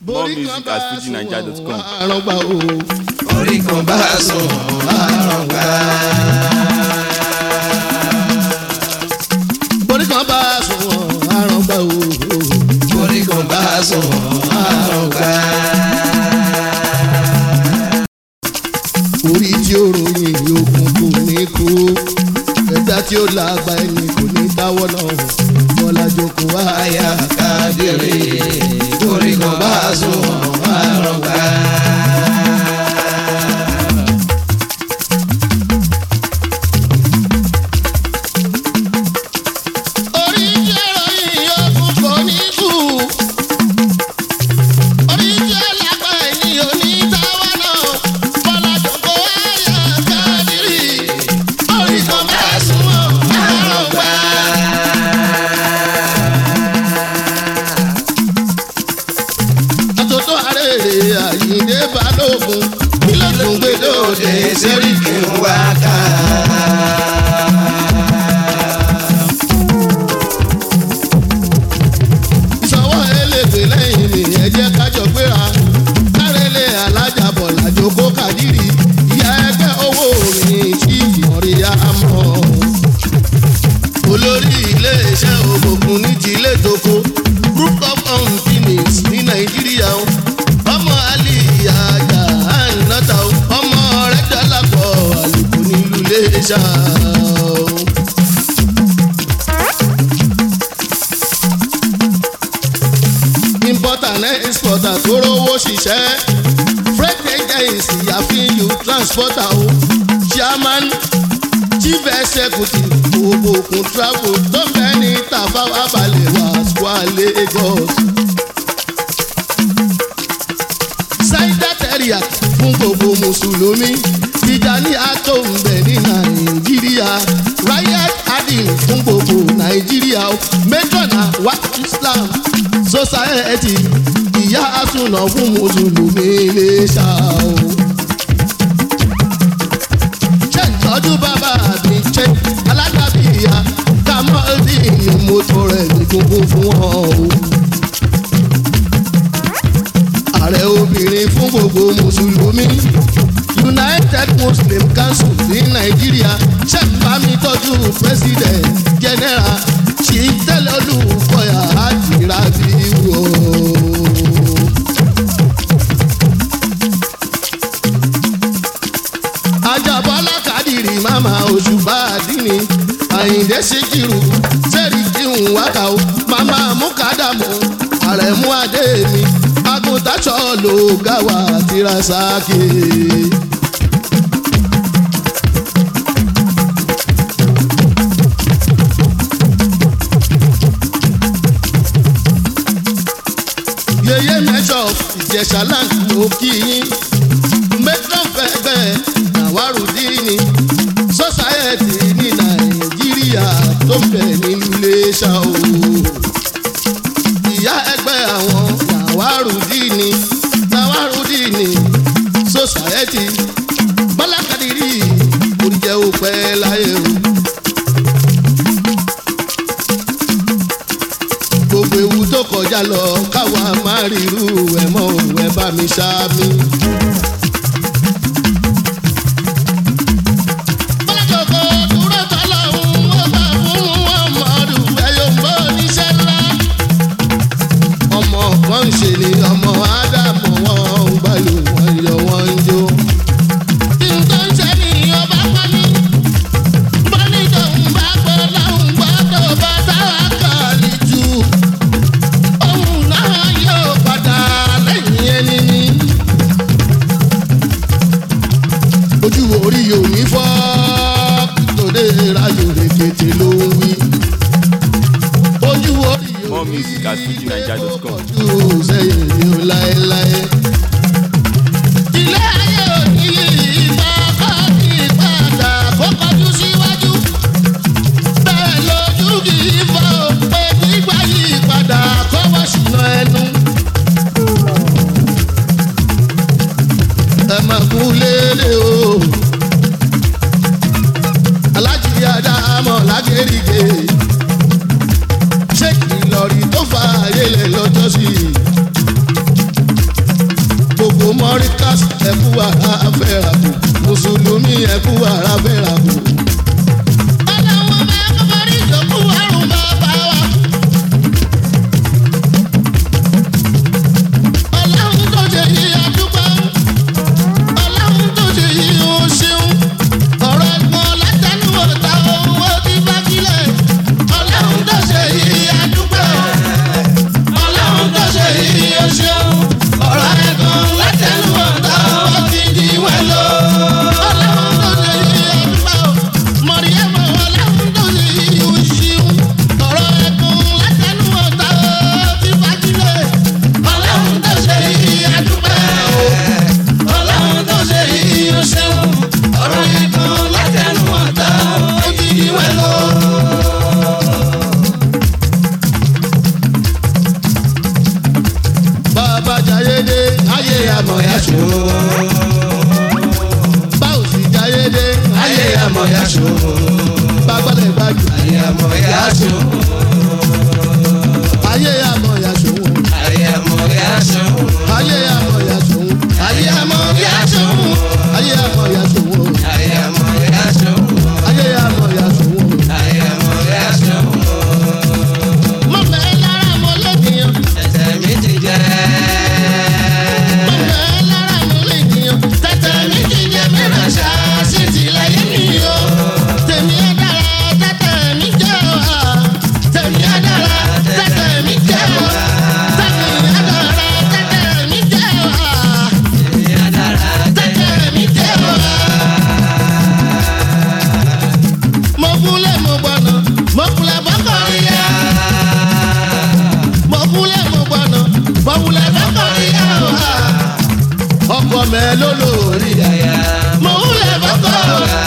More music at FujiNiger.com. Orí kan bá sùn àrọ̀gbá. Borí kan bá sùn àrọ̀gbá o. Orí kan bá sùn àrọ̀gbá. Orí tí ó ròyìn ogun kò ní kú. Ẹ̀dá tí ó lágbá ẹni kò ní dáwọ́ náà. Bọ́lá jókòó Àyà Kádírì. Orí kan bá sùn àrọ̀gbá. Àyìndé Balógun Ìlọ́dún gbèdóde Sẹ́ríkì ń wá ká. Ìṣọwọ́ elégbè lẹ́yìn mi ẹ jẹ́ kájọ gbéra. Kárẹ́lẹ̀ alájàbọ̀ làjòkó Kàdírì. Ìyá ẹgbẹ́ owó mi tí ìmọ̀ríyá mọ̀. Olórí ilé-iṣẹ́ ògùnkùn ní tilé toko. Group of companies ní Nàìjíríà. Ọmọ Aliyaja ànátà ọmọ rẹ̀ dọ́làpọ̀ àlùkò nílùú Iléṣà. Importer and exporter tó rówó ṣiṣẹ́. Freight agency àfihàn transporter o. Chairman chief executive ògùnkùn travel tó fẹ́ ní Tafawa Balewa Square Lagos. Saidateria fún gbogbo mùsùlùmí. Tijani ato ń bẹ ní Nàìjíríà. Riot adil fún gbogbo Nàìjíríà. Mẹ́tọ̀nà wa Islam Society. Ìyá àsùnà fún mùsùlùmí Iléṣà o. Ṣé ìtọ́jú bàbá mi ṣe alágbàbíyà Kamaldeen mọ́tò rẹ̀ ní gbogbo fún ọ o. Ààrẹ obìnrin fún gbogbo mùsùlùmí. United Muslim Council ní Nàìjíríà ṣe bá mi tọ́jú president general ṣì tẹ́lẹ̀ olùkọ́yà àjìrà bí wò. Àjàbọ́lá Kádírì màmá Òṣùpá àdínní. Àyìndé Síkírù Sẹ́ríkì ń wákà ó. Màmá Múkàdàmú Àrẹ̀mú Adé mi. Agùntàṣọ́ ló gáwà Tírasàkì. Yèyé mẹ́jọ Ìjẹ̀ṣà land ló kí yín. Mẹ́tọ́ fẹ́gbẹ́ Nàwárùdíìnì. Society ní Nàìjíríà tó ń bẹ nílùú Iléṣà o. Ìyá ẹgbẹ́ àwọn Nàwárùdíìnì Society. Bọ́lá Kádírì oríjẹ́ òpẹ́ láyé o. Gbogbo ewu tó kọjá lọ káwa má ríru ẹ̀ mọ́ òun ẹ̀ bá mi ṣáámi. Wọ́n ń ṣe ni ọmọ Ádámù wọn ń gbàlù wọn yọ wọn ń jó. Tí n tó ń ṣe ni ọba pa mí. Bọ́lídọ̀ ń bá gbọ́ láwùn gbọ́ tó bá táwa kàlí jù. Òun náà yóò padà lẹ́yìn ẹni ní. Ojú orí yóò ní fọ́ tòde ráyò rèkété ló ń wí. Ojú orí More music at FujiNiger.com. sẹ́yìn ni ó láéláé. Ilé ayé òní ìfọ̀kọ́ kì í padà kó kọjú síwájú. Bẹ́ẹ̀ lójú kì í fọ́ pé gbígbà yìí padà kó wá ṣùnà ẹnu. Ẹ máa kú lélẹ̀ o. Alájí Adámọ̀ Lágẹ̀rìgẹ̀. Ṣé Ìlọrin tó fa ayé lẹ̀ lọ́jọ́ sí ẹkú ara fẹ́ra kù mùsùlùmí ẹkú ara fẹ́ra kù. ọlọ́run bá kọ́kọ́rí ìjọkú àrùn bàbá wa. ọlọ́run tó ṣe yìí àdúgbò ọlọ́run tó ṣe yìí ó ṣeun ọ̀rọ̀ ẹ̀gbọ́n látẹnu ọ̀tá owó ti bá kílẹ̀ ọlọ́run tó ṣe yìí àdúgbò ọlọ́run tó ṣe yìí ó ṣeun ọ̀rọ̀ ẹ̀gbọ́n látẹnu ọ̀tá owó ti di wẹ́lò ọlọ́run tó ṣe yìí àdúgbò mọ̀ríyẹ́mọ̀ ọlọ́run tó ṣe yìí ó ṣeun ọ̀rọ̀ ẹ̀gbọ́n látẹnu ọ̀tá owó ti bá kílẹ̀ ọlọ́run tó ṣe yìí àdúgbò ọlọ́run tó ṣe yìí ó ṣeun ọ̀rọ̀ ẹ̀gbọ́n látẹnu ọ̀tá owó ti di wẹ́lò. bàbá jayédé ayé àmọ̀ yá ṣó. báwo sì jayédé ayé àmọ̀ yá ṣó. bàgbọ́dẹ̀ gbájú ayé àmọ̀ yá ṣó. ayé àmọ̀ yá ṣó. ayé àmọ̀ yá ṣó. ayé àmọ̀ yá ṣó. ayé àmọ̀ yá ṣó. ayé àmọ̀ yá ṣó. ayé àmọ̀ yá ṣó. ayé àmọ̀ yá ṣó. ayé àmọ̀ yá ṣó. mo fẹ́ lára mo lókìyàn. ẹsẹ̀ mi ti jẹ́. mo fẹ́ lára mo lókìyàn. tẹ̀tẹ̀ mi ti jẹ́ mìíràn ṣáà sí ti láyé mi o. tèmi á dára tẹ̀tẹ̀ mi jẹ́ wá. tèmi á dára tẹ̀tẹ̀ mi jẹ́ wá. tèmi á dára tẹ̀tẹ̀ mi jẹ́ wá. èmi á dára tẹ̀tẹ̀ mi jẹ́ wá. mo kúnlẹ̀ mo gbọ́nà mo kúnlẹ̀ bọ́kọ̀rí yá. mo kúnlẹ̀ mo gbọ́nà mo kúnlẹ̀ bọ́kọ̀rí yá wá. ọkọ mẹ́ ló lórí yáyá. mo kúnlẹ̀ bọ́kọ̀